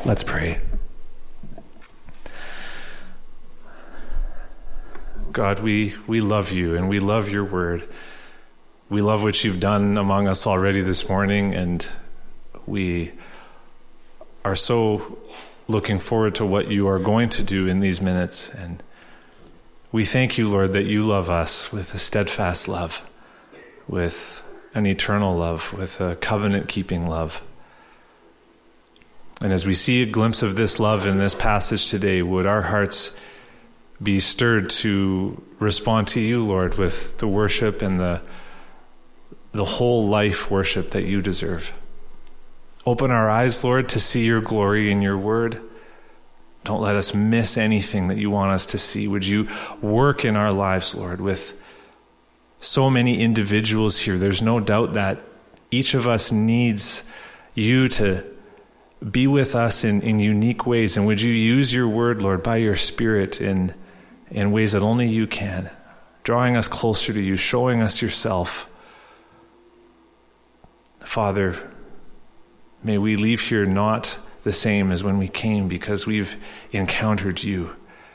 Let's pray. God, we love you and we love your word. We love what you've done among us already this morning, and we are so looking forward to what you are going to do in these minutes. And we thank you, Lord, that you love us with a steadfast love, with an eternal love, with a covenant-keeping love. And as we see a glimpse of this love in this passage today, would our hearts be stirred to respond to you, Lord, with the worship and the whole life worship that you deserve. Open our eyes, Lord, to see your glory in your word. Don't let us miss anything that you want us to see. Would you work in our lives, Lord, with so many individuals here. There's no doubt that each of us needs you to be with us in unique ways. And would you use your word, Lord, by your Spirit in ways that only you can, drawing us closer to you, showing us yourself. Father, may we leave here not the same as when we came, because we've encountered you.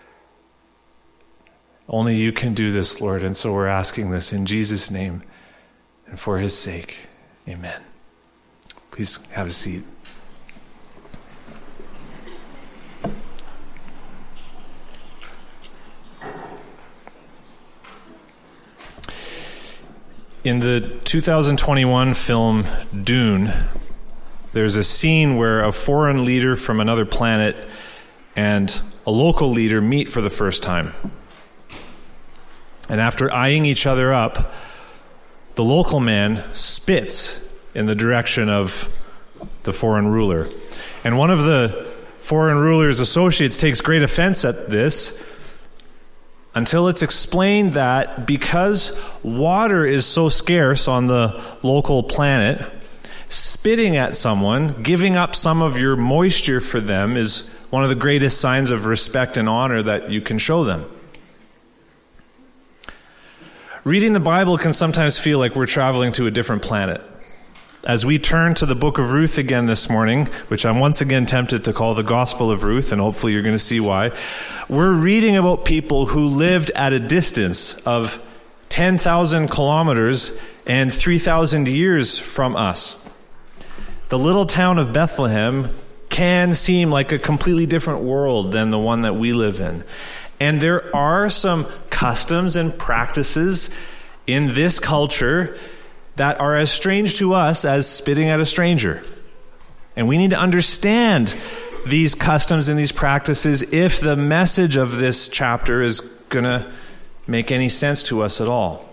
Only you can do this, Lord, and so we're asking this in Jesus' name and for his sake. Amen. Please have a seat. In the 2021 film Dune, there's a scene where a foreign leader from another planet and a local leader meet for the first time. And after eyeing each other up, the local man spits in the direction of the foreign ruler. And one of the foreign ruler's associates takes great offense at this, until it's explained that because water is so scarce on the local planet, spitting at someone, giving up some of your moisture for them, is one of the greatest signs of respect and honor that you can show them. Reading the Bible can sometimes feel like we're traveling to a different planet. As we turn to the book of Ruth again this morning, which I'm once again tempted to call the Gospel of Ruth, and hopefully you're going to see why, we're reading about people who lived at a distance of 10,000 kilometers and 3,000 years from us. The little town of Bethlehem can seem like a completely different world than the one that we live in. And there are some customs and practices in this culture that are as strange to us as spitting at a stranger. And we need to understand these customs and these practices if the message of this chapter is going to make any sense to us at all.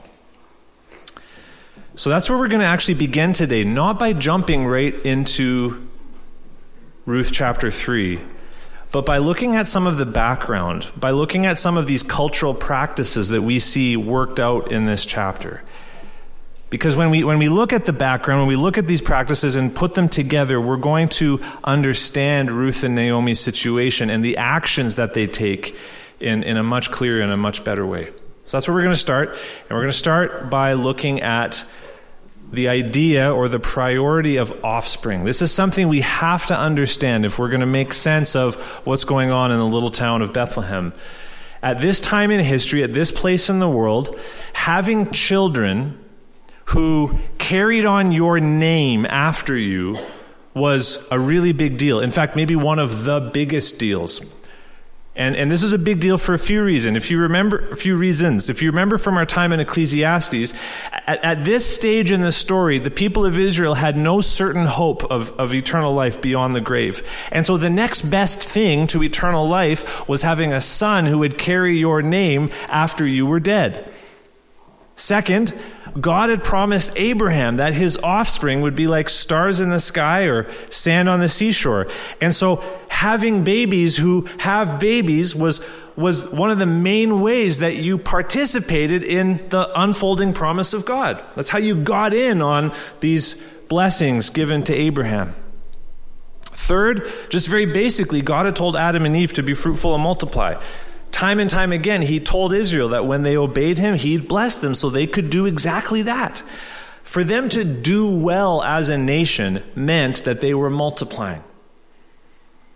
So that's where we're going to actually begin today, not by jumping right into Ruth chapter 3, but by looking at some of the background, by looking at some of these cultural practices that we see worked out in this chapter. Because when we look at the background, when we look at these practices and put them together, we're going to understand Ruth and Naomi's situation and the actions that they take in a much clearer and a much better way. So that's where we're going to start. And we're going to start by looking at the idea or the priority of offspring. This is something we have to understand if we're going to make sense of what's going on in the little town of Bethlehem. At this time in history, at this place in the world, having children who carried on your name after you was a really big deal. In fact, maybe one of the biggest deals. And this is a big deal for a few reasons. If you remember from our time in Ecclesiastes, at this stage in the story, the people of Israel had no certain hope of eternal life beyond the grave. And so the next best thing to eternal life was having a son who would carry your name after you were dead. Second, God had promised Abraham that his offspring would be like stars in the sky or sand on the seashore. And so having babies who have babies was one of the main ways that you participated in the unfolding promise of God. That's how you got in on these blessings given to Abraham. Third, just very basically, God had told Adam and Eve to be fruitful and multiply. Time and time again, he told Israel that when they obeyed him, he'd bless them so they could do exactly that. For them to do well as a nation meant that they were multiplying.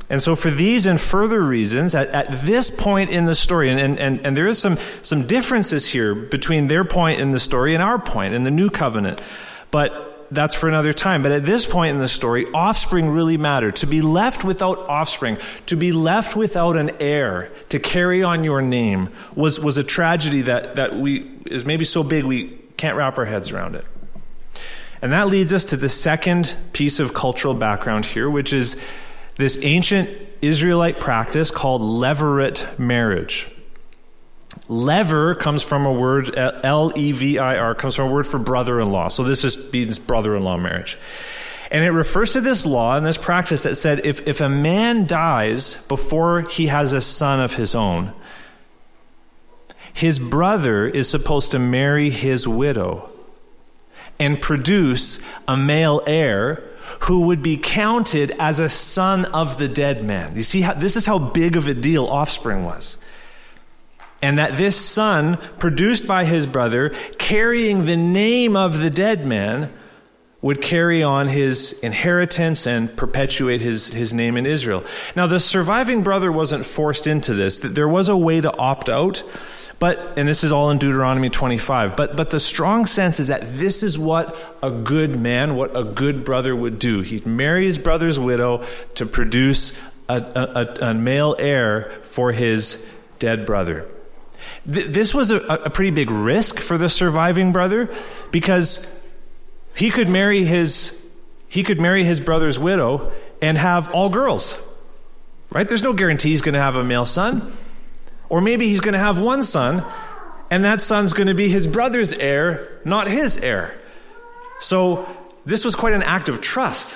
And so for these and further reasons, at this point in the story, and there is some differences here between their point in the story and our point in the new covenant, but that's for another time. But at this point in the story, offspring really mattered. To be left without offspring, to be left without an heir to carry on your name was a tragedy that is maybe so big we can't wrap our heads around it. And that leads us to the second piece of cultural background here, which is this ancient Israelite practice called levirate marriage. Lever comes from a word, L-E-V-I-R, comes from a word for brother-in-law. So this means brother-in-law marriage. And it refers to this law and this practice that said if a man dies before he has a son of his own, his brother is supposed to marry his widow and produce a male heir who would be counted as a son of the dead man. You see, this is how big of a deal offspring was. And that this son, produced by his brother, carrying the name of the dead man, would carry on his inheritance and perpetuate his name in Israel. Now, the surviving brother wasn't forced into this. There was a way to opt out, and this is all in Deuteronomy 25, but the strong sense is that this is what a good man, what a good brother would do. He'd marry his brother's widow to produce a male heir for his dead brother. This was a pretty big risk for the surviving brother, because he could marry his brother's widow and have all girls, right? There's no guarantee he's going to have a male son. Or maybe he's going to have one son, and that son's going to be his brother's heir, not his heir. So this was quite an act of trust.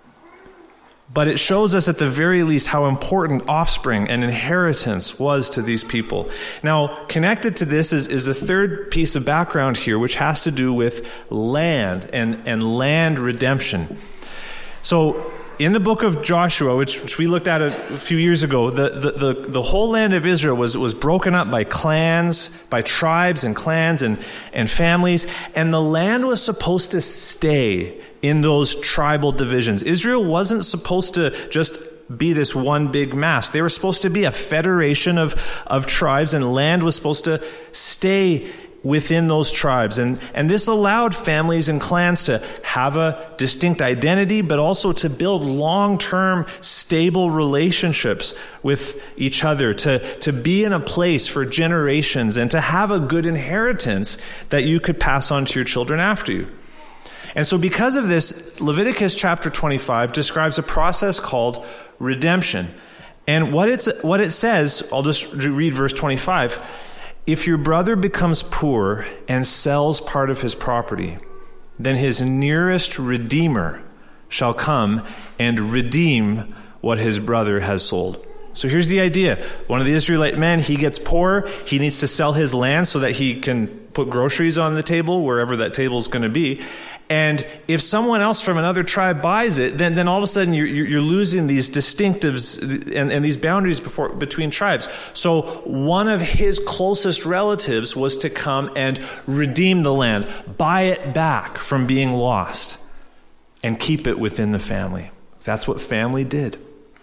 But it shows us at the very least how important offspring and inheritance was to these people. Now, connected to this is the third piece of background here, which has to do with land and land redemption. So in the book of Joshua, which we looked at a few years ago, the whole land of Israel was broken up by clans, by tribes and clans and families, and the land was supposed to stay in those tribal divisions. Israel wasn't supposed to just be this one big mass. They were supposed to be a federation of tribes, and land was supposed to stay within those tribes. And this allowed families and clans to have a distinct identity, but also to build long-term, stable relationships with each other, to be in a place for generations, and to have a good inheritance that you could pass on to your children after you. And so because of this, Leviticus chapter 25 describes a process called redemption. And what it says, I'll just read verse 25. If your brother becomes poor and sells part of his property, then his nearest redeemer shall come and redeem what his brother has sold. So here's the idea. One of the Israelite men, he gets poor. He needs to sell his land so that he can put groceries on the table, wherever that table is going to be. And if someone else from another tribe buys it, then all of a sudden you're losing these distinctives and these boundaries between tribes. So one of his closest relatives was to come and redeem the land, buy it back from being lost, and keep it within the family. That's what family did.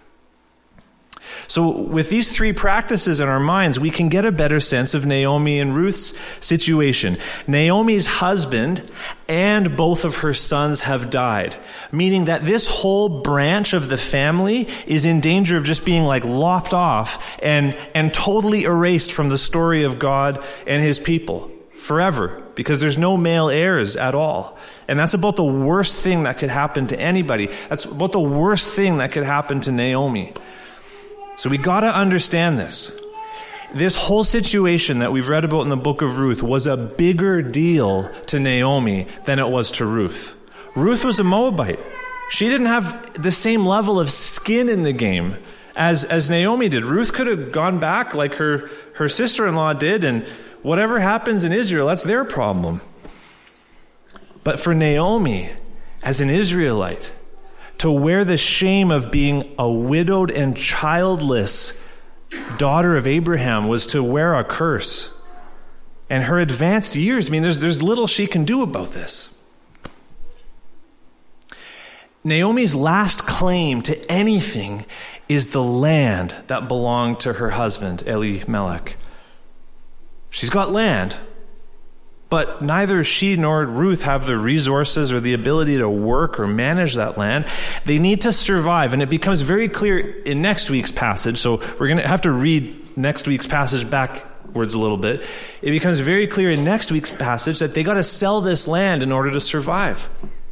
So with these three practices in our minds, we can get a better sense of Naomi and Ruth's situation. Naomi's husband and both of her sons have died, meaning that this whole branch of the family is in danger of just being like lopped off and totally erased from the story of God and his people forever, because there's no male heirs at all. And that's about the worst thing that could happen to anybody. That's about the worst thing that could happen to Naomi. So we got to understand this. This whole situation that we've read about in the book of Ruth was a bigger deal to Naomi than it was to Ruth. Ruth was a Moabite. She didn't have the same level of skin in the game as Naomi did. Ruth could have gone back like her sister-in-law did, and whatever happens in Israel, that's their problem. But for Naomi, as an Israelite, to wear the shame of being a widowed and childless daughter of Abraham was to wear a curse. And her advanced years, there's little she can do about this. Naomi's last claim to anything is the land that belonged to her husband, Elimelech. She's got land, but neither she nor Ruth have the resources or the ability to work or manage that land. They need to survive, and it becomes very clear in next week's passage, so we're going to have to read next week's passage backwards a little bit. It becomes very clear in next week's passage that they got to sell this land in order to survive.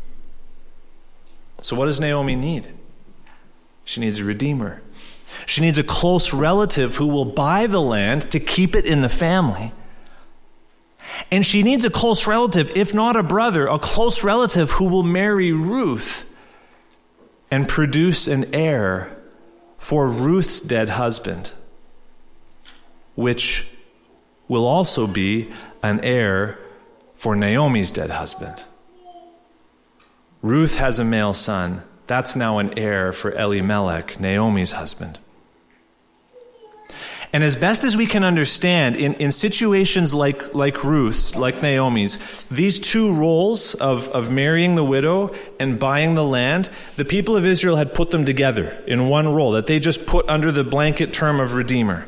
So what does Naomi need? She needs a redeemer. She needs a close relative who will buy the land to keep it in the family. And she needs a close relative, if not a brother, a close relative who will marry Ruth and produce an heir for Ruth's dead husband, which will also be an heir for Naomi's dead husband. Ruth has a male son. That's now an heir for Elimelech, Naomi's husband. And as best as we can understand, in situations like Ruth's, like Naomi's, these two roles of marrying the widow and buying the land, the people of Israel had put them together in one role that they just put under the blanket term of redeemer.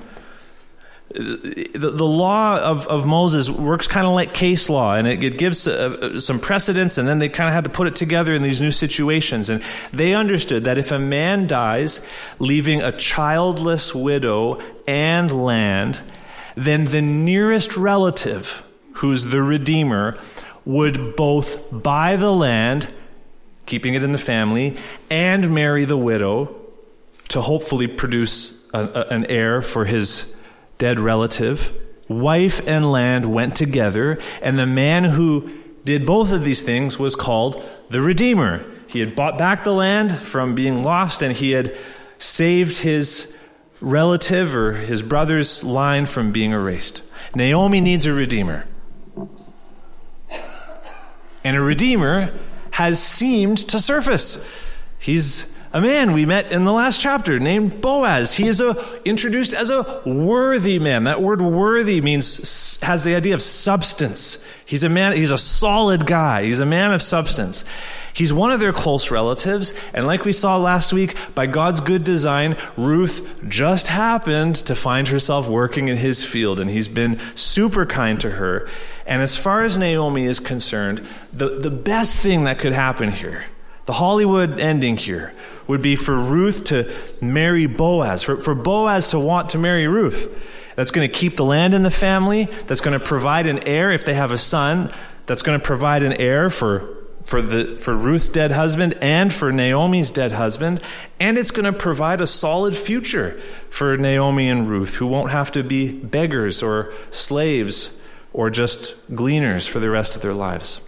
The law of Moses works kind of like case law, and it gives some precedents, and then they kind of had to put it together in these new situations. And they understood that if a man dies, leaving a childless widow and land, then the nearest relative, who's the redeemer, would both buy the land, keeping it in the family, and marry the widow to hopefully produce an heir for his dead relative. Wife and land went together, and the man who did both of these things was called the Redeemer. He had bought back the land from being lost, and he had saved his relative or his brother's line from being erased. Naomi needs a Redeemer. And a Redeemer has seemed to surface. He's a man we met in the last chapter named Boaz. He is introduced as a worthy man. That word worthy has the idea of substance. He's a man, he's a solid guy. He's a man of substance. He's one of their close relatives. And like we saw last week, by God's good design, Ruth just happened to find herself working in his field. And he's been super kind to her. And as far as Naomi is concerned, the best thing that could happen here, the Hollywood ending here, would be for Ruth to marry Boaz, for Boaz to want to marry Ruth. That's going to keep the land in the family. That's going to provide an heir if they have a son. That's going to provide an heir for Ruth's dead husband and for Naomi's dead husband. And it's going to provide a solid future for Naomi and Ruth, who won't have to be beggars or slaves or just gleaners for the rest of their lives.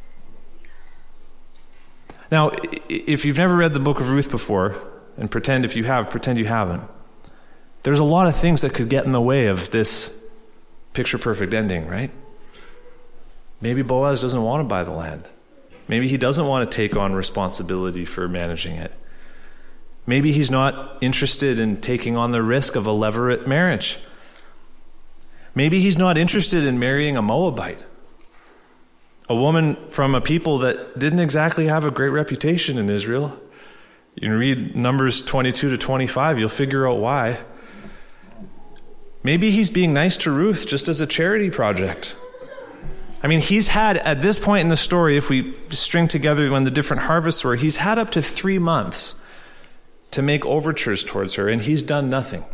Now, if you've never read the book of Ruth before, and pretend you haven't, there's a lot of things that could get in the way of this picture-perfect ending, right? Maybe Boaz doesn't want to buy the land. Maybe he doesn't want to take on responsibility for managing it. Maybe he's not interested in taking on the risk of a levirate marriage. Maybe he's not interested in marrying a Moabite, a woman from a people that didn't exactly have a great reputation in Israel. You can read Numbers 22 to 25, you'll figure out why. Maybe he's being nice to Ruth just as a charity project. I mean, he's had, at this point in the story, if we string together when the different harvests were, he's had up to 3 months to make overtures towards her, and he's done nothing.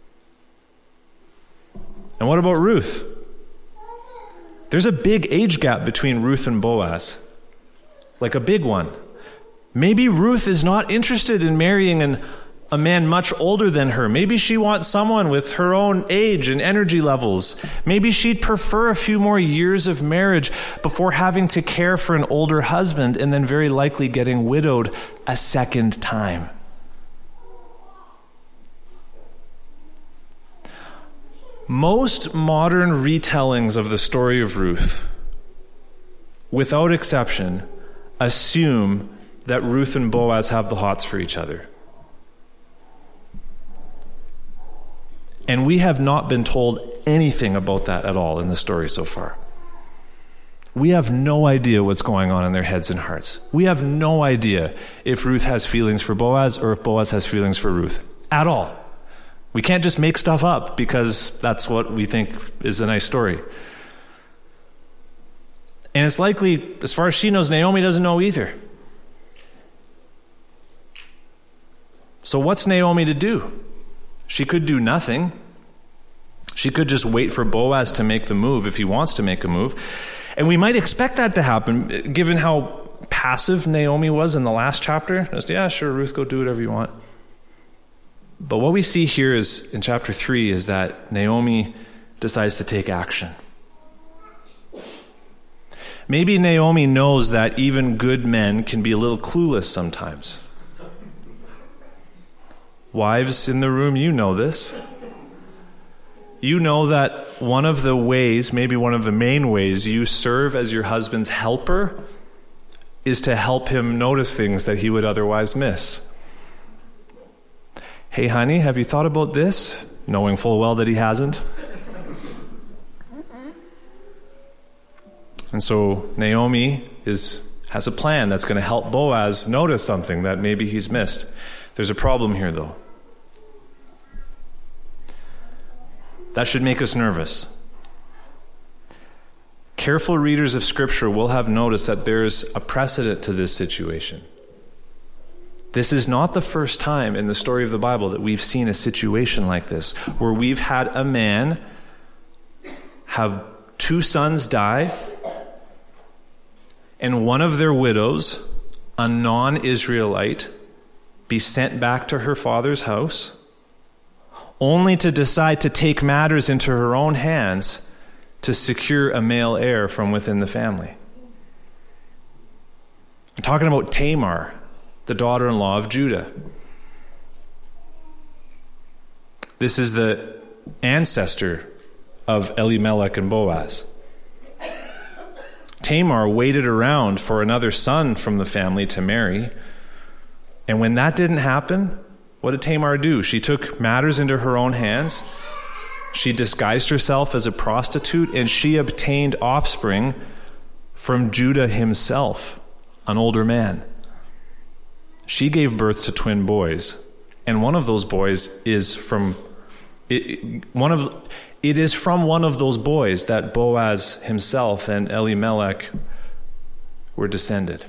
And what about Ruth? There's a big age gap between Ruth and Boaz, like a big one. Maybe Ruth is not interested in marrying a man much older than her. Maybe she wants someone with her own age and energy levels. Maybe she'd prefer a few more years of marriage before having to care for an older husband and then very likely getting widowed a second time. Most modern retellings of the story of Ruth, without exception, assume that Ruth and Boaz have the hots for each other. And we have not been told anything about that at all in the story so far. We have no idea what's going on in their heads and hearts. We have no idea if Ruth has feelings for Boaz or if Boaz has feelings for Ruth at all. We can't just make stuff up because that's what we think is a nice story. And it's likely, as far as she knows, Naomi doesn't know either. So what's Naomi to do? She could do nothing. She could just wait for Boaz to make the move if he wants to make a move. And we might expect that to happen, given how passive Naomi was in the last chapter. Just, yeah, sure, Ruth, go do whatever you want. But what we see here is, in chapter 3, is that Naomi decides to take action. Maybe Naomi knows that even good men can be a little clueless sometimes. Wives in the room, you know this. You know that one of the ways, maybe one of the main ways you serve as your husband's helper is to help him notice things that he would otherwise miss. Hey, honey, have you thought about this? Knowing full well that he hasn't. And so Naomi has a plan that's going to help Boaz notice something that maybe he's missed. There's a problem here, though. That should make us nervous. Careful readers of Scripture will have noticed that there's a precedent to this situation. This is not the first time in the story of the Bible that we've seen a situation like this, where we've had a man have 2 sons die, and one of their widows, a non-Israelite, be sent back to her father's house, only to decide to take matters into her own hands to secure a male heir from within the family. I'm talking about Tamar, the daughter-in-law of Judah. This is the ancestor of Elimelech and Boaz. Tamar waited around for another son from the family to marry. And when that didn't happen, what did Tamar do? She took matters into her own hands. She disguised herself as a prostitute, and she obtained offspring from Judah himself, an older man. She gave birth to twin boys, and one of those boys is from one of those boys that Boaz himself and Elimelech were descended.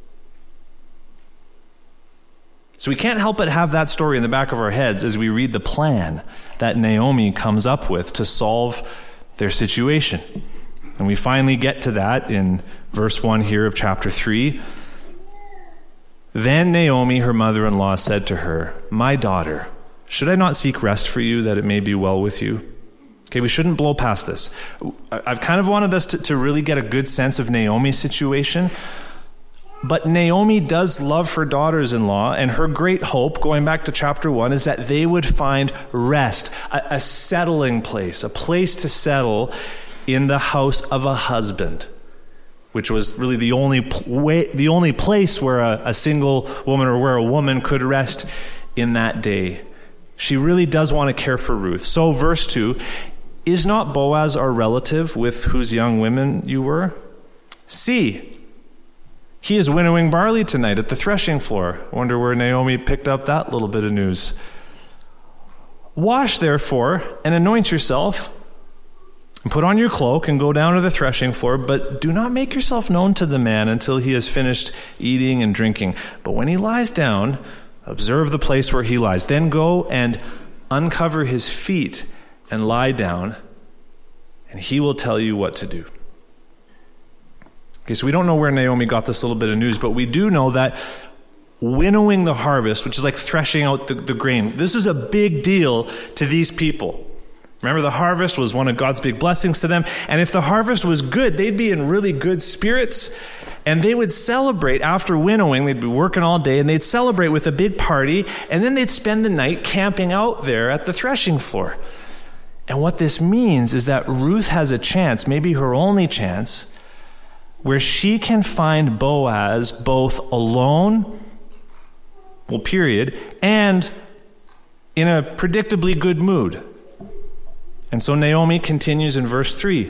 So we can't help but have that story in the back of our heads as we read the plan that Naomi comes up with to solve their situation. And we finally get to that in verse 1 here of chapter 3. Then Naomi, her mother-in-law, said to her, "My daughter, should I not seek rest for you, that it may be well with you?" Okay, we shouldn't blow past this. I've kind of wanted us to really get a good sense of Naomi's situation. But Naomi does love her daughters-in-law, and her great hope, going back to chapter 1, is that they would find rest, a settling place, a place to settle in the house of a husband, which was really the only place where a single woman or where a woman could rest in that day. She really does want to care for Ruth. So verse 2, "Is not Boaz our relative with whose young women you were? See, he is winnowing barley tonight at the threshing floor." I wonder where Naomi picked up that little bit of news. "Wash, therefore, and anoint yourself, and put on your cloak and go down to the threshing floor, but do not make yourself known to the man until he has finished eating and drinking. But when he lies down, observe the place where he lies. Then go and uncover his feet and lie down, and he will tell you what to do." Okay, so we don't know where Naomi got this little bit of news, but we do know that winnowing the harvest, which is like threshing out the grain, this is a big deal to these people. Remember, the harvest was one of God's big blessings to them, and if the harvest was good, they'd be in really good spirits, and they would celebrate after winnowing. They'd be working all day, and they'd celebrate with a big party, and then they'd spend the night camping out there at the threshing floor. And what this means is that Ruth has a chance, maybe her only chance, where she can find Boaz both alone, period, and in a predictably good mood. And so Naomi continues in verse 3,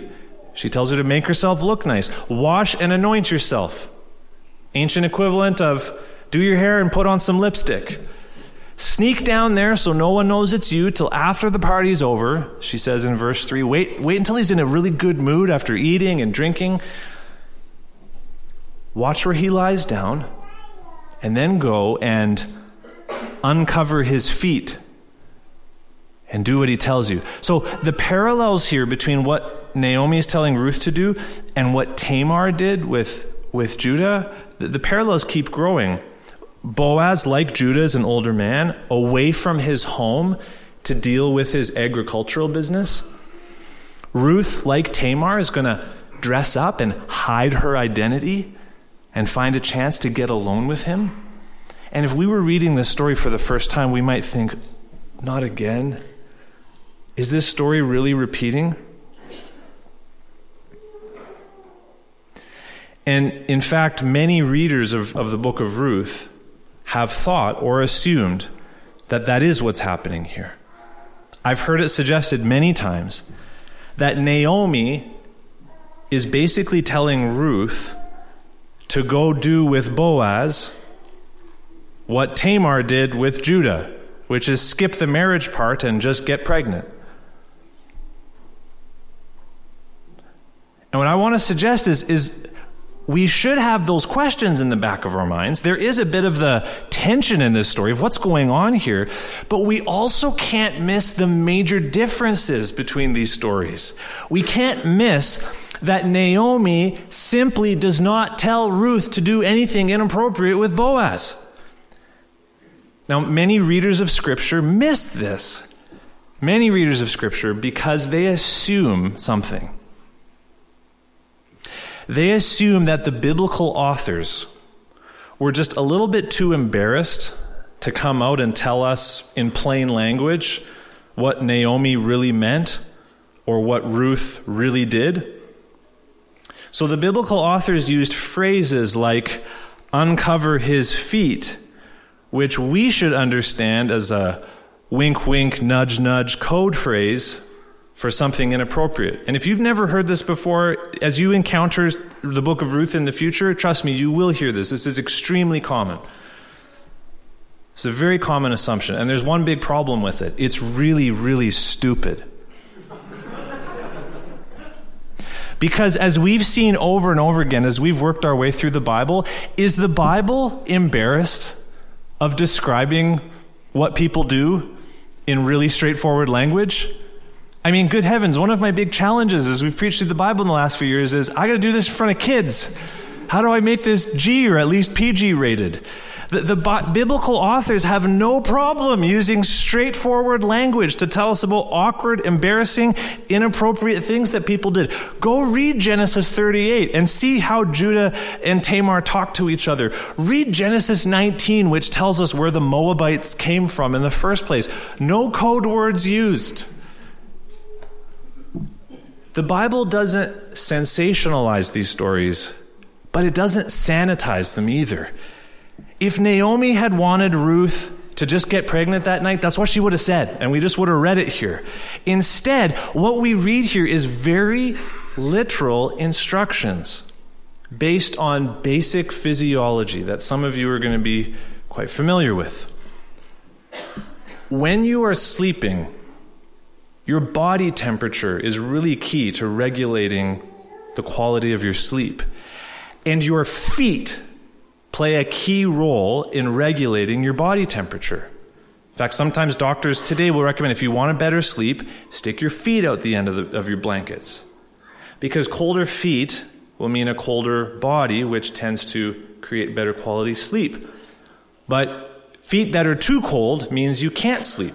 She tells her to make herself look nice. Wash and anoint yourself. Ancient equivalent of do your hair and put on some lipstick. Sneak down there so no one knows it's you till after the party's over. She says in verse 3, wait until he's in a really good mood after eating and drinking. Watch where he lies down, and then go and uncover his feet and do what he tells you. So the parallels here between what Naomi is telling Ruth to do and what Tamar did with Judah, the parallels keep growing. Boaz, like Judah, is an older man, away from his home to deal with his agricultural business. Ruth, like Tamar, is going to dress up and hide her identity and find a chance to get alone with him. And if we were reading this story for the first time, we might think, not again. Is this story really repeating? And in fact, many readers of the book of Ruth have thought or assumed that is what's happening here. I've heard it suggested many times that Naomi is basically telling Ruth to go do with Boaz what Tamar did with Judah, which is skip the marriage part and just get pregnant. And what I want to suggest is we should have those questions in the back of our minds. There is a bit of the tension in this story of what's going on here, but we also can't miss the major differences between these stories. We can't miss that Naomi simply does not tell Ruth to do anything inappropriate with Boaz. Now, many readers of Scripture miss this. Many readers of Scripture because they assume something. They assume that the biblical authors were just a little bit too embarrassed to come out and tell us in plain language what Naomi really meant or what Ruth really did. So the biblical authors used phrases like uncover his feet, which we should understand as a wink, wink, nudge, nudge code phrase for something inappropriate. And if you've never heard this before, as you encounter the book of Ruth in the future, trust me, you will hear this. This is extremely common. It's a very common assumption. And there's one big problem with it. It's really, really stupid. Because as we've seen over and over again, as we've worked our way through the Bible, is the Bible embarrassed of describing what people do in really straightforward language? I mean, good heavens, one of my big challenges as we've preached through the Bible in the last few years is, I got to do this in front of kids. How do I make this G or at least PG rated? The biblical authors have no problem using straightforward language to tell us about awkward, embarrassing, inappropriate things that people did. Go read Genesis 38 and see how Judah and Tamar talk to each other. Read Genesis 19, which tells us where the Moabites came from in the first place. No code words used. The Bible doesn't sensationalize these stories, but it doesn't sanitize them either. If Naomi had wanted Ruth to just get pregnant that night, that's what she would have said, and we just would have read it here. Instead, what we read here is very literal instructions based on basic physiology that some of you are going to be quite familiar with. When you are sleeping, your body temperature is really key to regulating the quality of your sleep. And your feet play a key role in regulating your body temperature. In fact, sometimes doctors today will recommend if you want a better sleep, stick your feet out the end of your blankets. Because colder feet will mean a colder body, which tends to create better quality sleep. But feet that are too cold means you can't sleep.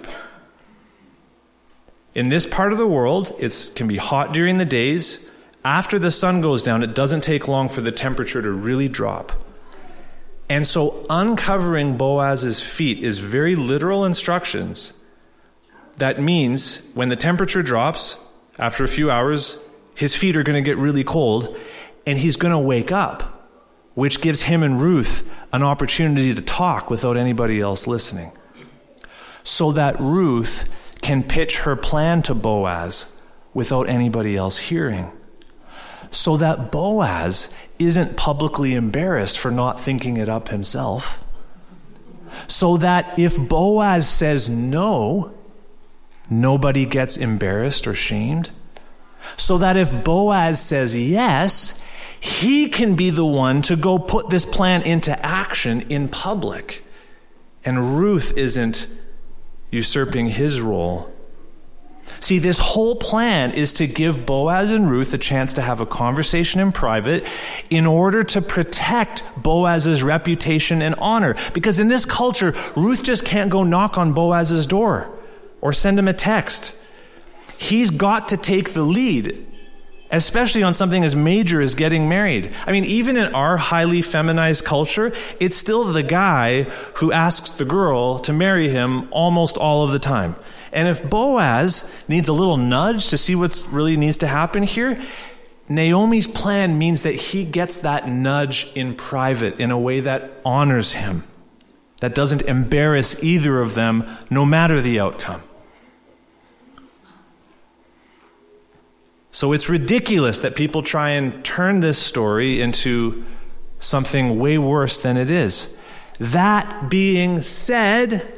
In this part of the world, it can be hot during the days. After the sun goes down, it doesn't take long for the temperature to really drop. And so uncovering Boaz's feet is very literal instructions. That means when the temperature drops, after a few hours, his feet are going to get really cold, and he's going to wake up, which gives him and Ruth an opportunity to talk without anybody else listening. So that Ruth can pitch her plan to Boaz without anybody else hearing. so that Boaz isn't publicly embarrassed for not thinking it up himself. So that if Boaz says no, nobody gets embarrassed or shamed. So that if Boaz says yes, he can be the one to go put this plan into action in public. And Ruth isn't usurping his role. See, this whole plan is to give Boaz and Ruth a chance to have a conversation in private in order to protect Boaz's reputation and honor. Because in this culture, Ruth just can't go knock on Boaz's door or send him a text. He's got to take the lead, especially on something as major as getting married. I mean, even in our highly feminized culture, it's still the guy who asks the girl to marry him almost all of the time. And if Boaz needs a little nudge to see what really needs to happen here, Naomi's plan means that he gets that nudge in private in a way that honors him, that doesn't embarrass either of them, no matter the outcome. So it's ridiculous that people try and turn this story into something way worse than it is. That being said,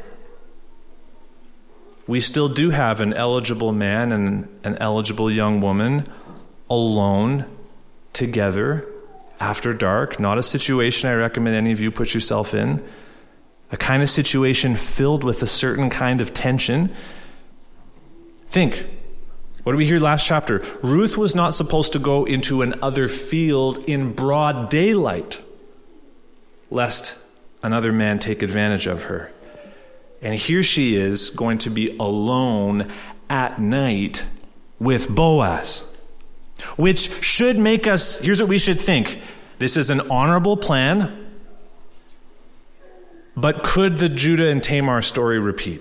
we still do have an eligible man and an eligible young woman alone together after dark. Not a situation I recommend any of you put yourself in. A kind of situation filled with a certain kind of tension. Think. What did we hear last chapter? Ruth was not supposed to go into another field in broad daylight, lest another man take advantage of her. And here she is going to be alone at night with Boaz, which should make us, here's what we should think. This is an honorable plan, but could the Judah and Tamar story repeat?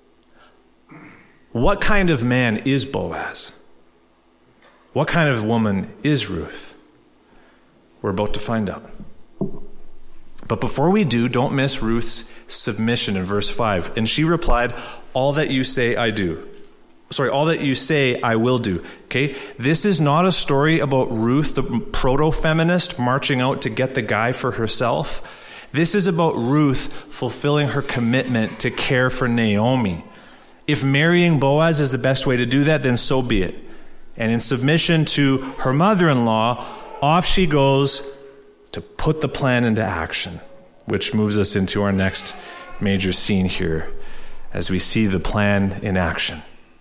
What kind of man is Boaz? What kind of woman is Ruth? We're about to find out. But before we do, don't miss Ruth's submission in verse 5. And she replied, all that you say I do. All that you say I will do. Okay? This is not a story about Ruth, the proto-feminist, marching out to get the guy for herself. This is about Ruth fulfilling her commitment to care for Naomi. If marrying Boaz is the best way to do that, then so be it. And in submission to her mother-in-law, off she goes to put the plan into action, which moves us into our next major scene here as we see the plan in action.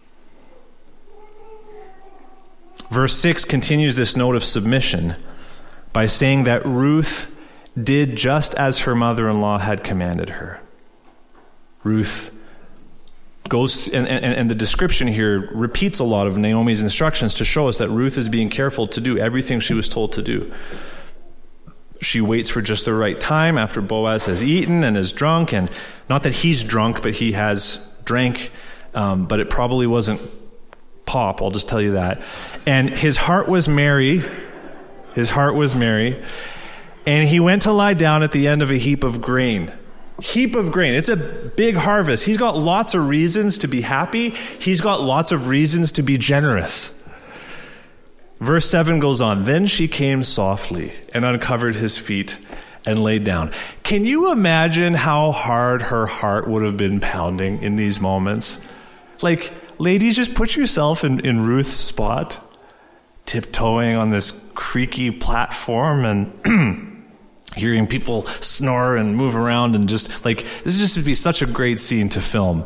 Verse 6 continues this note of submission by saying that Ruth did just as her mother-in-law had commanded her. Ruth goes, and the description here repeats a lot of Naomi's instructions to show us that Ruth is being careful to do everything she was told to do. She waits for just the right time after Boaz has eaten and is drunk, and not that he's drunk, but he has drank, but it probably wasn't pop, I'll just tell you that. And his heart was merry, and he went to lie down at the end of a heap of grain. It's a big harvest. He's got lots of reasons to be happy. He's got lots of reasons to be generous. Verse 7 goes on, then she came softly and uncovered his feet and laid down. Can you imagine how hard her heart would have been pounding in these moments? Like, ladies, just put yourself in Ruth's spot, tiptoeing on this creaky platform and hearing people snore and move around, and just like, this just would be such a great scene to film.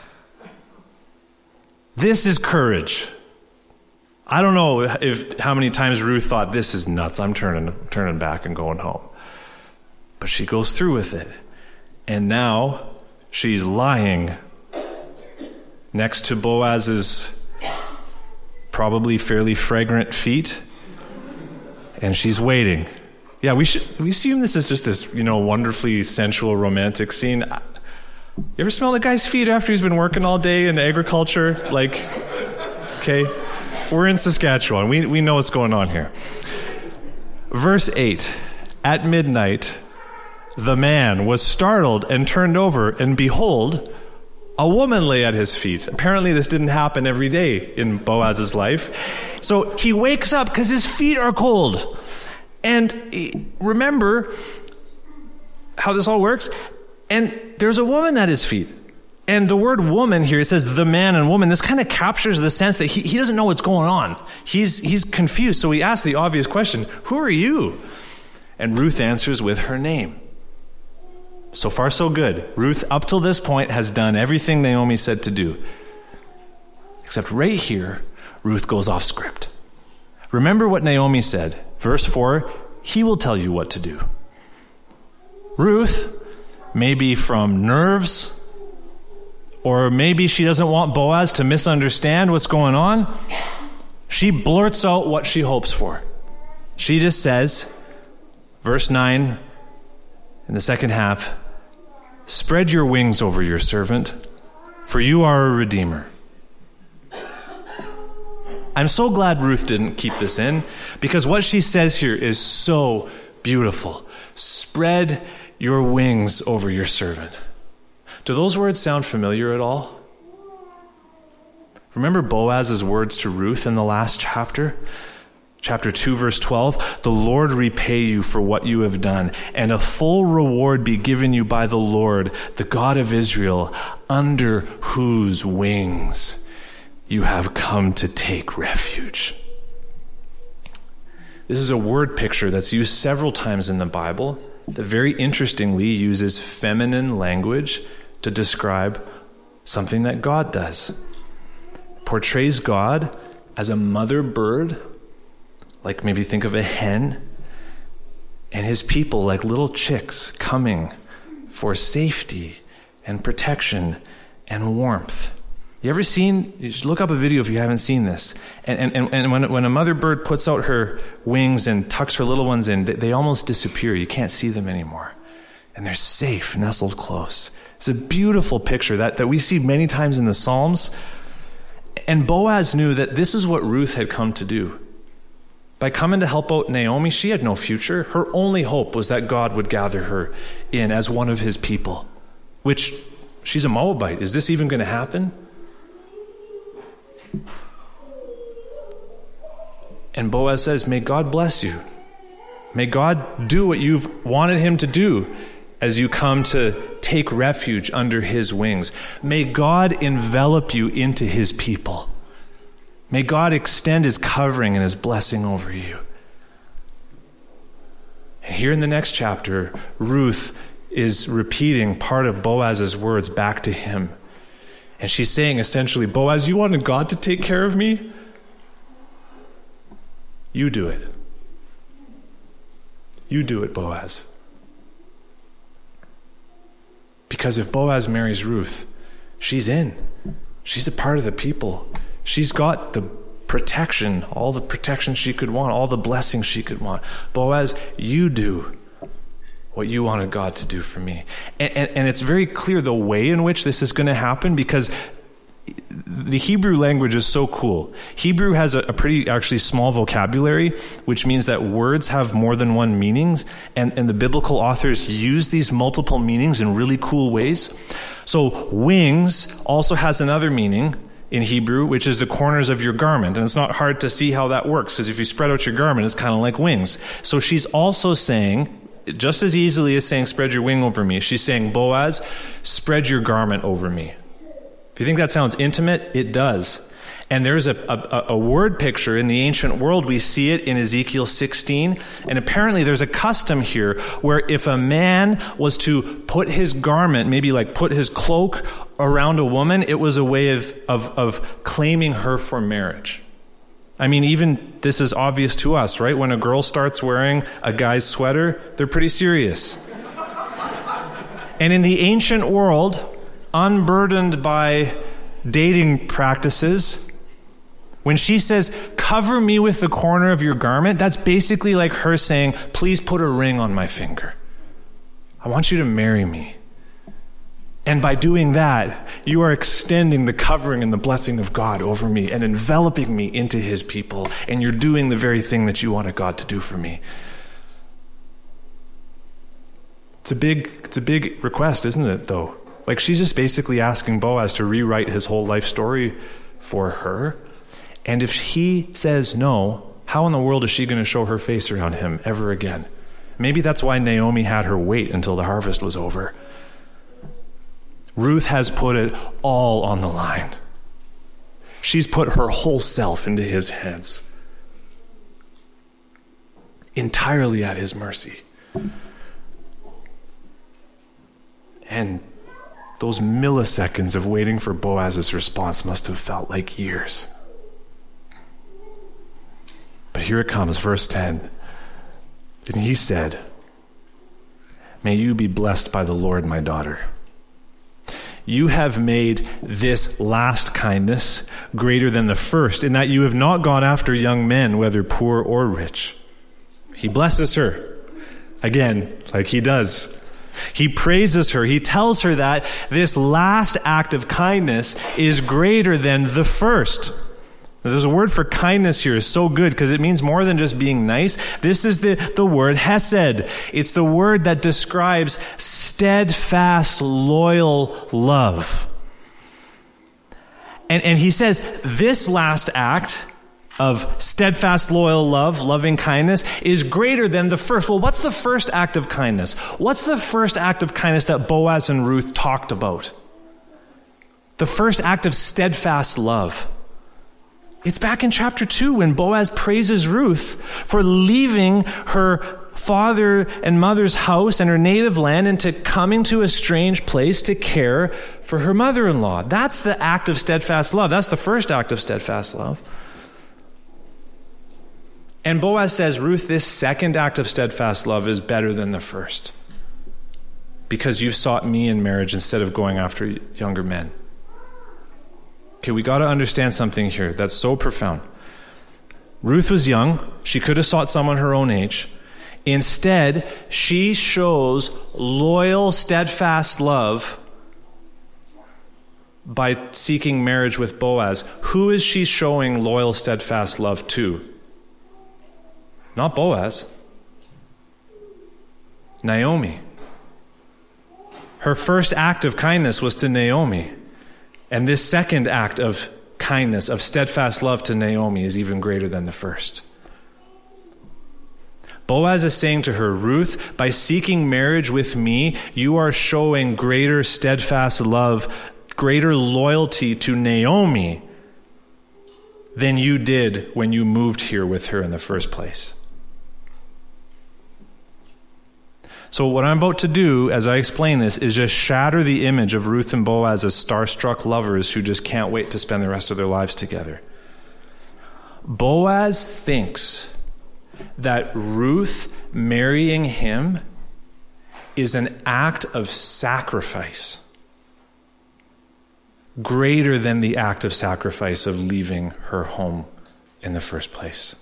This is courage. I don't know how many times Ruth thought, this is nuts, I'm turning back and going home. But she goes through with it. And now she's lying next to Boaz's probably fairly fragrant feet, and she's waiting. Yeah, we assume this is just this, wonderfully sensual, romantic scene. You ever smell the guy's feet after he's been working all day in agriculture? Like, okay, we're in Saskatchewan. We know what's going on here. Verse 8, at midnight, the man was startled and turned over, and behold, A woman lay at his feet. Apparently this didn't happen every day in Boaz's life. So he wakes up because his feet are cold. And remember how this all works? And there's a woman at his feet. And the word woman here, it says the man and woman. This kind of captures the sense that he doesn't know what's going on. He's confused. So he asks the obvious question, who are you? And Ruth answers with her name. So far, so good. Ruth, up till this point, has done everything Naomi said to do. Except right here, Ruth goes off script. Remember what Naomi said. Verse 4, he will tell you what to do. Ruth, maybe from nerves, or maybe she doesn't want Boaz to misunderstand what's going on, she blurts out what she hopes for. She just says, verse 9, in the second half, spread your wings over your servant, for you are a redeemer. I'm so glad Ruth didn't keep this in, because what she says here is so beautiful. Spread your wings over your servant. Do those words sound familiar at all? Remember Boaz's words to Ruth in the last chapter? Chapter 2, verse 12, the Lord repay you for what you have done, and a full reward be given you by the Lord, the God of Israel, under whose wings you have come to take refuge. This is a word picture that's used several times in the Bible that very interestingly uses feminine language to describe something that God does. It portrays God as a mother bird, like maybe think of a hen, and his people like little chicks coming for safety and protection and warmth. You ever seen, you should look up a video if you haven't seen this, and when a mother bird puts out her wings and tucks her little ones in, they almost disappear. You can't see them anymore. And they're safe, nestled close. It's a beautiful picture that we see many times in the Psalms. And Boaz knew that this is what Ruth had come to do. By coming to help out Naomi, she had no future. Her only hope was that God would gather her in as one of his people, which she's a Moabite. Is this even going to happen? And Boaz says, may God bless you. May God do what you've wanted him to do as you come to take refuge under his wings. May God envelop you into his people. May God extend his covering and his blessing over you. And here in the next chapter, Ruth is repeating part of Boaz's words back to him. And she's saying essentially, Boaz, you wanted God to take care of me? You do it. You do it, Boaz. Because if Boaz marries Ruth, she's in. She's a part of the people. She's got the protection, all the protection she could want, all the blessings she could want. Boaz, you do what you wanted God to do for me. And it's very clear the way in which this is going to happen, because the Hebrew language is so cool. Hebrew has a pretty actually small vocabulary, which means that words have more than one meanings, and the biblical authors use these multiple meanings in really cool ways. So wings also has another meaning in Hebrew, which is the corners of your garment. And it's not hard to see how that works, because if you spread out your garment, it's kind of like wings. So she's also saying, just as easily as saying, spread your wing over me, she's saying, Boaz, spread your garment over me. If you think that sounds intimate, it does. And there's a word picture in the ancient world. We see it in Ezekiel 16. And apparently there's a custom here where if a man was to put his garment, maybe like put his cloak around a woman, it was a way of claiming her for marriage. I mean, even this is obvious to us, right? When a girl starts wearing a guy's sweater, they're pretty serious. And in the ancient world, unburdened by dating practices, when she says, cover me with the corner of your garment, that's basically like her saying, please put a ring on my finger. I want you to marry me. And by doing that, you are extending the covering and the blessing of God over me and enveloping me into his people. And you're doing the very thing that you wanted God to do for me. It's a big request, isn't it, though? Like, she's just basically asking Boaz to rewrite his whole life story for her. And if he says no, how in the world is she going to show her face around him ever again? Maybe that's why Naomi had her wait until the harvest was over. Ruth has put it all on the line. She's put her whole self into his hands, entirely at his mercy. And those milliseconds of waiting for Boaz's response must have felt like years. But here it comes, verse 10. And he said, "May you be blessed by the Lord, my daughter. You have made this last kindness greater than the first, in that you have not gone after young men, whether poor or rich." He blesses her again, like he does. He praises her. He tells her that this last act of kindness is greater than the first. There's a word for kindness here is so good because it means more than just being nice. This is the word hesed. It's the word that describes steadfast, loyal love. And he says this last act of steadfast, loyal love, loving kindness, is greater than the first. Well, what's the first act of kindness? What's the first act of kindness that Boaz and Ruth talked about? The first act of steadfast love. It's back in chapter 2 when Boaz praises Ruth for leaving her father and mother's house and her native land and to coming to a strange place to care for her mother-in-law. That's the act of steadfast love. That's the first act of steadfast love. And Boaz says, Ruth, this second act of steadfast love is better than the first because you've sought me in marriage instead of going after younger men. Okay, we got to understand something here that's so profound. Ruth was young. She could have sought someone her own age. Instead, she shows loyal, steadfast love by seeking marriage with Boaz. Who is she showing loyal, steadfast love to? Not Boaz. Naomi. Her first act of kindness was to Naomi. And this second act of kindness, of steadfast love to Naomi is even greater than the first. Boaz is saying to her, Ruth, by seeking marriage with me, you are showing greater steadfast love, greater loyalty to Naomi than you did when you moved here with her in the first place. So what I'm about to do, as I explain this, is just shatter the image of Ruth and Boaz as starstruck lovers who just can't wait to spend the rest of their lives together. Boaz thinks that Ruth marrying him is an act of sacrifice greater than the act of sacrifice of leaving her home in the first place.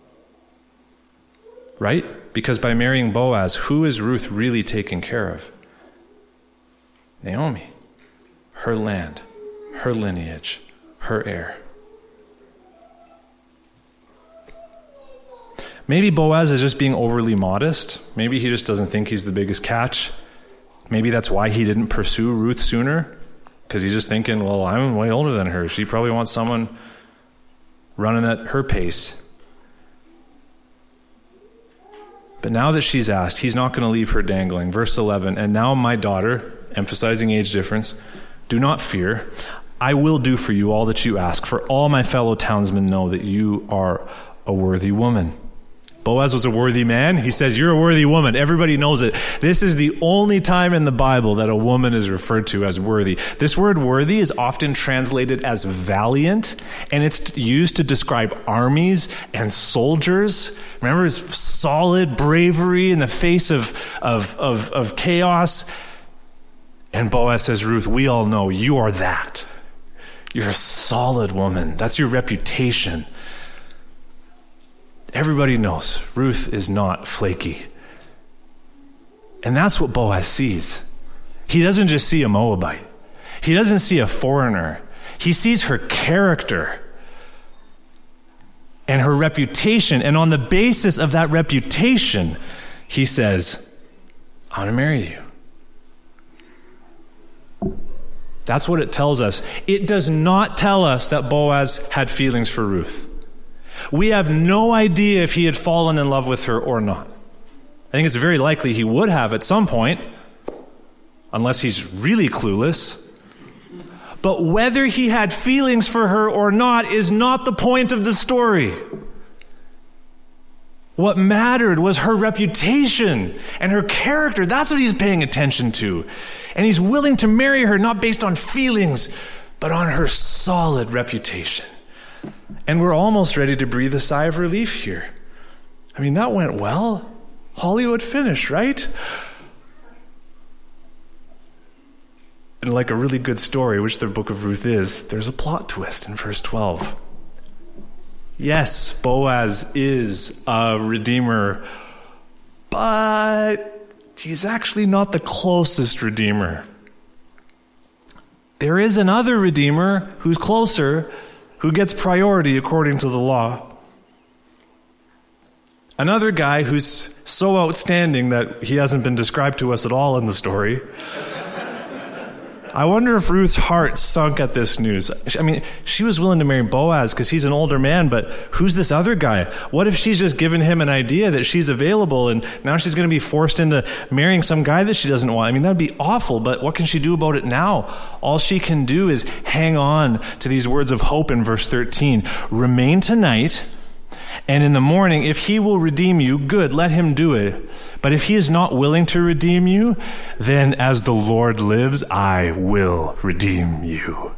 Right? Because by marrying Boaz, who is Ruth really taking care of? Naomi. Her land, her lineage, her heir. Maybe Boaz is just being overly modest. Maybe he just doesn't think he's the biggest catch. Maybe that's why he didn't pursue Ruth sooner. Because he's just thinking, well, I'm way older than her. She probably wants someone running at her pace. But now that she's asked, he's not going to leave her dangling. Verse 11, and now my daughter, emphasizing age difference, do not fear. I will do for you all that you ask, for all my fellow townsmen know that you are a worthy woman. Boaz was a worthy man. He says, you're a worthy woman. Everybody knows it. This is the only time in the Bible that a woman is referred to as worthy. This word worthy is often translated as valiant, and it's used to describe armies and soldiers. Remember, it's solid bravery in the face of chaos. And Boaz says, Ruth, we all know you are that. You're a solid woman. That's your reputation. Everybody knows Ruth is not flaky. And that's what Boaz sees. He doesn't just see a Moabite. He doesn't see a foreigner. He sees her character and her reputation. And on the basis of that reputation, he says, I want to marry you. That's what it tells us. It does not tell us that Boaz had feelings for Ruth. We have no idea if he had fallen in love with her or not. I think it's very likely he would have at some point, unless he's really clueless. But whether he had feelings for her or not is not the point of the story. What mattered was her reputation and her character. That's what he's paying attention to. And he's willing to marry her not based on feelings, but on her solid reputation. And we're almost ready to breathe a sigh of relief here. I mean, that went well. Hollywood finish, right? And like a really good story, which the book of Ruth is, there's a plot twist in verse 12. Yes, Boaz is a redeemer, but he's actually not the closest redeemer. There is another redeemer who's closer, who gets priority according to the law. Another guy who's so outstanding that he hasn't been described to us at all in the story. I wonder if Ruth's heart sunk at this news. I mean, she was willing to marry Boaz because he's an older man, but who's this other guy? What if she's just given him an idea that she's available and now she's going to be forced into marrying some guy that she doesn't want? I mean, that would be awful, but what can she do about it now? All she can do is hang on to these words of hope in verse 13. Remain tonight, and in the morning, if he will redeem you, good, let him do it. But if he is not willing to redeem you, then as the Lord lives, I will redeem you.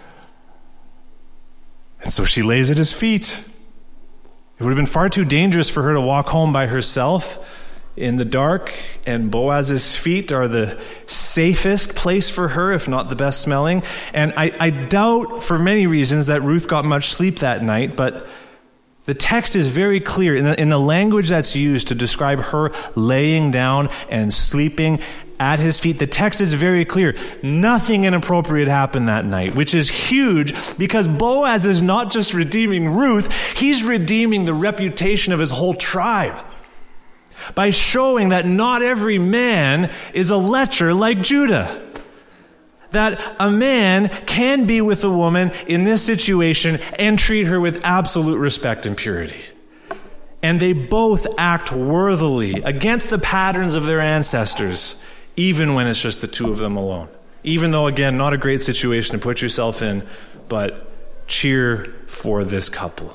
And so she lays at his feet. It would have been far too dangerous for her to walk home by herself in the dark, and Boaz's feet are the safest place for her, if not the best smelling. And I doubt, for many reasons, that Ruth got much sleep that night, but the text is very clear in the language that's used to describe her laying down and sleeping at his feet. The text is very clear. Nothing inappropriate happened that night, which is huge because Boaz is not just redeeming Ruth, he's redeeming the reputation of his whole tribe by showing that not every man is a lecher like Judah. That a man can be with a woman in this situation and treat her with absolute respect and purity. And they both act worthily against the patterns of their ancestors, even when it's just the two of them alone. Even though, again, not a great situation to put yourself in, but cheer for this couple.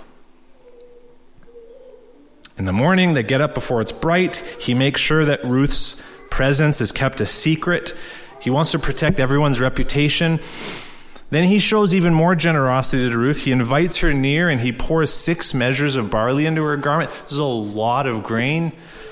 In the morning, they get up before it's bright. He makes sure that Ruth's presence is kept a secret. He wants to protect everyone's reputation. Then he shows even more generosity to Ruth. He invites her near and he pours 6 measures of barley into her garment. This is a lot of grain.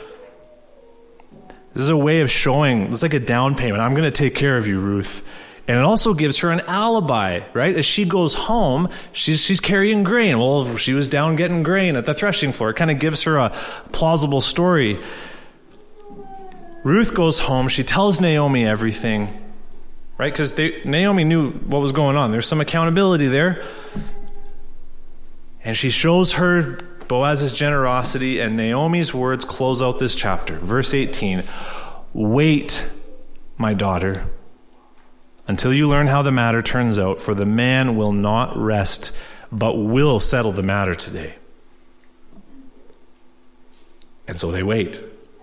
This is a way of showing, it's like a down payment. I'm going to take care of you, Ruth. And it also gives her an alibi, right? As she goes home, she's carrying grain. Well, she was down getting grain at the threshing floor. It kind of gives her a plausible story. Ruth goes home. She tells Naomi everything, right? Because Naomi knew what was going on. There's some accountability there. And she shows her Boaz's generosity, and Naomi's words close out this chapter. Verse 18, wait, my daughter, until you learn how the matter turns out, for the man will not rest, but will settle the matter today. And so they wait.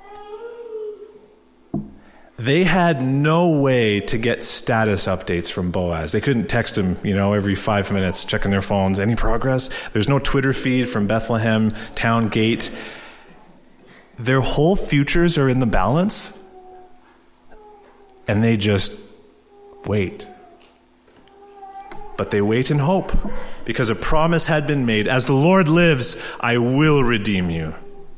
They had no way to get status updates from Boaz. They couldn't text him, every 5 minutes, checking their phones. Any progress? There's no Twitter feed from Bethlehem Town Gate. Their whole futures are in the balance, and they just wait. But they wait in hope, because a promise had been made. As the Lord lives, I will redeem you.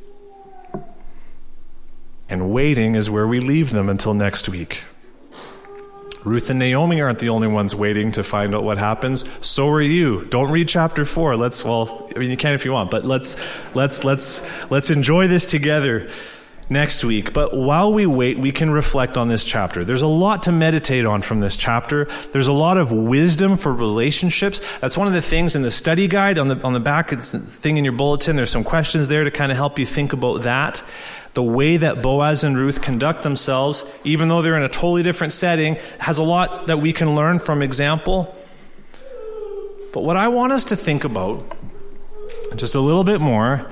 And waiting is where we leave them until next week. Ruth and Naomi aren't the only ones waiting to find out what happens. So are you. Don't read chapter 4. You can if you want, but let's enjoy this together next week. But while we wait, we can reflect on this chapter. There's a lot to meditate on from this chapter. There's a lot of wisdom for relationships. That's one of the things in the study guide on the back, it's a thing in your bulletin. There's some questions there to kind of help you think about that. The way that Boaz and Ruth conduct themselves, even though they're in a totally different setting, has a lot that we can learn from example. But what I want us to think about, just a little bit more,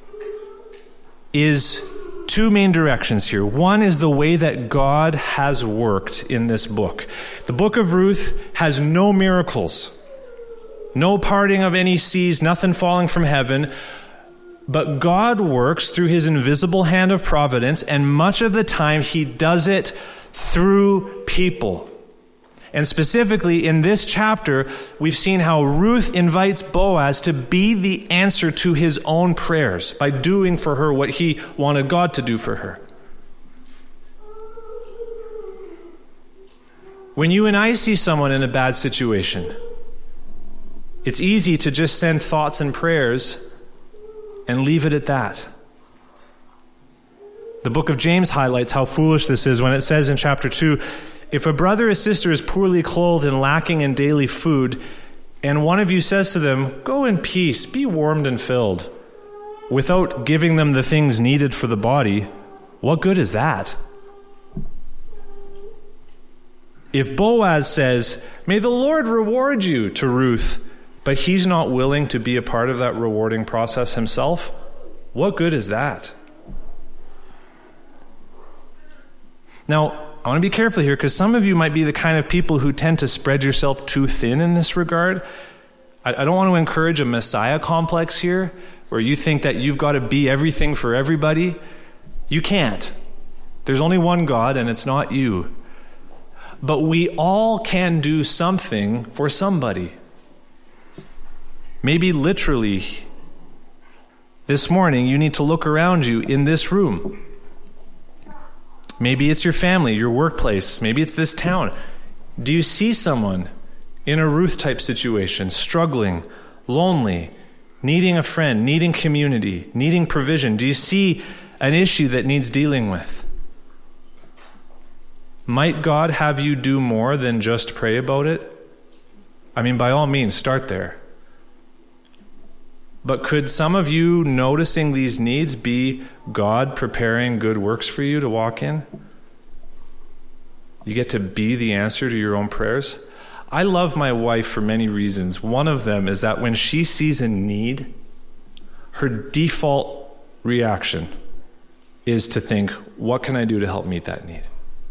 is two main directions here. One is the way that God has worked in this book. The book of Ruth has no miracles, no parting of any seas, nothing falling from heaven. But God works through his invisible hand of providence, and much of the time he does it through people. And specifically in this chapter, we've seen how Ruth invites Boaz to be the answer to his own prayers by doing for her what he wanted God to do for her. When you and I see someone in a bad situation, it's easy to just send thoughts and prayers and leave it at that. The book of James highlights how foolish this is when it says in chapter 2, if a brother or sister is poorly clothed and lacking in daily food, and one of you says to them, go in peace, be warmed and filled, without giving them the things needed for the body, what good is that? If Boaz says, may the Lord reward you to Ruth, but he's not willing to be a part of that rewarding process himself, what good is that? Now, I want to be careful here because some of you might be the kind of people who tend to spread yourself too thin in this regard. I don't want to encourage a Messiah complex here where you think that you've got to be everything for everybody. You can't. There's only one God and it's not you. But we all can do something for somebody. Maybe literally, this morning you need to look around you in this room. Maybe it's your family, your workplace. Maybe it's this town. Do you see someone in a Ruth-type situation, struggling, lonely, needing a friend, needing community, needing provision? Do you see an issue that needs dealing with? Might God have you do more than just pray about it? I mean, by all means, start there. But could some of you noticing these needs be God preparing good works for you to walk in? You get to be the answer to your own prayers. I love my wife for many reasons. One of them is that when she sees a need, her default reaction is to think, what can I do to help meet that need?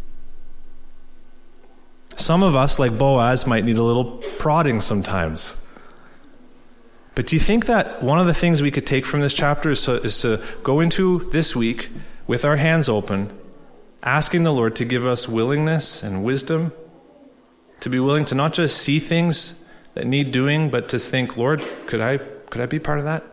Some of us, like Boaz, might need a little prodding sometimes. But do you think that one of the things we could take from this chapter is to go into this week with our hands open, asking the Lord to give us willingness and wisdom, to be willing to not just see things that need doing, but to think, Lord, could I be part of that?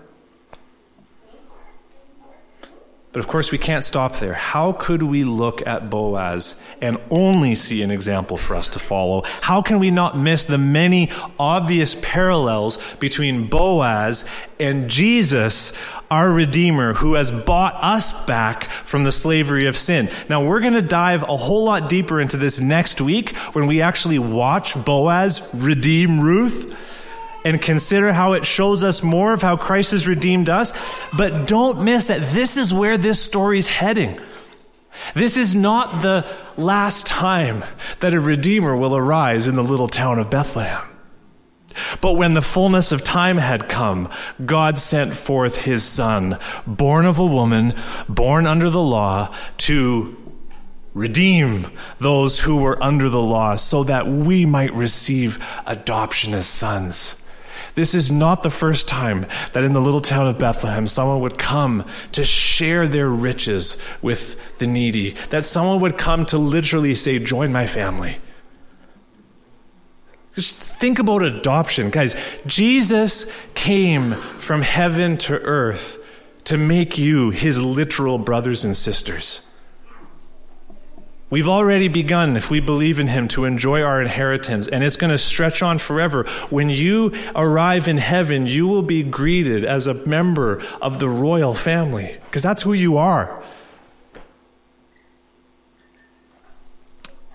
But of course, we can't stop there. How could we look at Boaz and only see an example for us to follow? How can we not miss the many obvious parallels between Boaz and Jesus, our Redeemer, who has bought us back from the slavery of sin? Now, we're going to dive a whole lot deeper into this next week when we actually watch Boaz redeem Ruth and consider how it shows us more of how Christ has redeemed us. But don't miss that this is where this story's heading. This is not the last time that a Redeemer will arise in the little town of Bethlehem. But when the fullness of time had come, God sent forth his Son, born of a woman, born under the law, to redeem those who were under the law so that we might receive adoption as sons. This is not the first time that in the little town of Bethlehem someone would come to share their riches with the needy, that someone would come to literally say, join my family. Just think about adoption. Guys, Jesus came from heaven to earth to make you his literal brothers and sisters. We've already begun, if we believe in him, to enjoy our inheritance, and it's going to stretch on forever. When you arrive in heaven, you will be greeted as a member of the royal family, because that's who you are.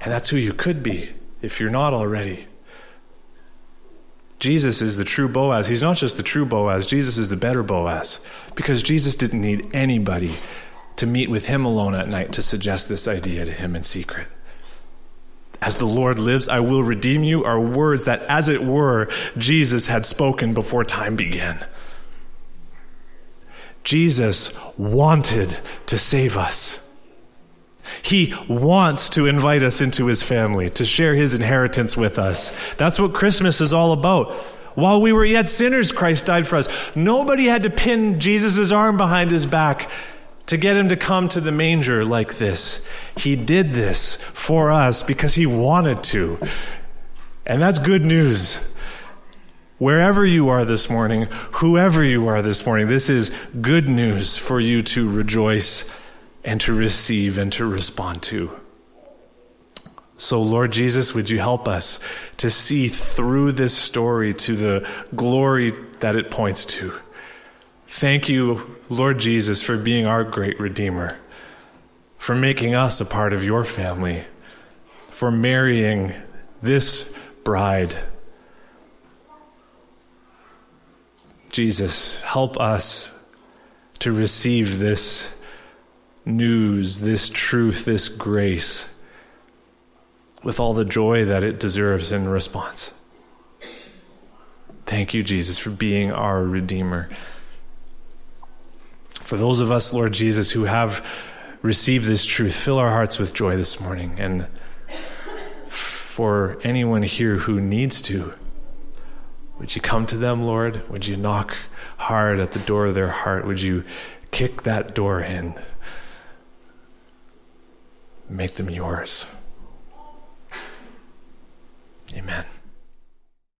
And that's who you could be if you're not already. Jesus is the true Boaz. He's not just the true Boaz. Jesus is the better Boaz, because Jesus didn't need anybody to meet with him alone at night to suggest this idea to him in secret. As the Lord lives, I will redeem you are words that, as it were, Jesus had spoken before time began. Jesus wanted to save us. He wants to invite us into his family, to share his inheritance with us. That's what Christmas is all about. While we were yet sinners, Christ died for us. Nobody had to pin Jesus' arm behind his back to get him to come to the manger like this. He did this for us because he wanted to. And that's good news. Wherever you are this morning, whoever you are this morning, this is good news for you to rejoice and to receive and to respond to. So, Lord Jesus, would you help us to see through this story to the glory that it points to? Thank you, Lord Jesus, for being our great Redeemer, for making us a part of your family, for marrying this bride. Jesus, help us to receive this news, this truth, this grace, with all the joy that it deserves in response. Thank you, Jesus, for being our Redeemer. For those of us, Lord Jesus, who have received this truth, fill our hearts with joy this morning. And for anyone here who needs to, would you come to them, Lord? Would you knock hard at the door of their heart? Would you kick that door in? Make them yours. Amen.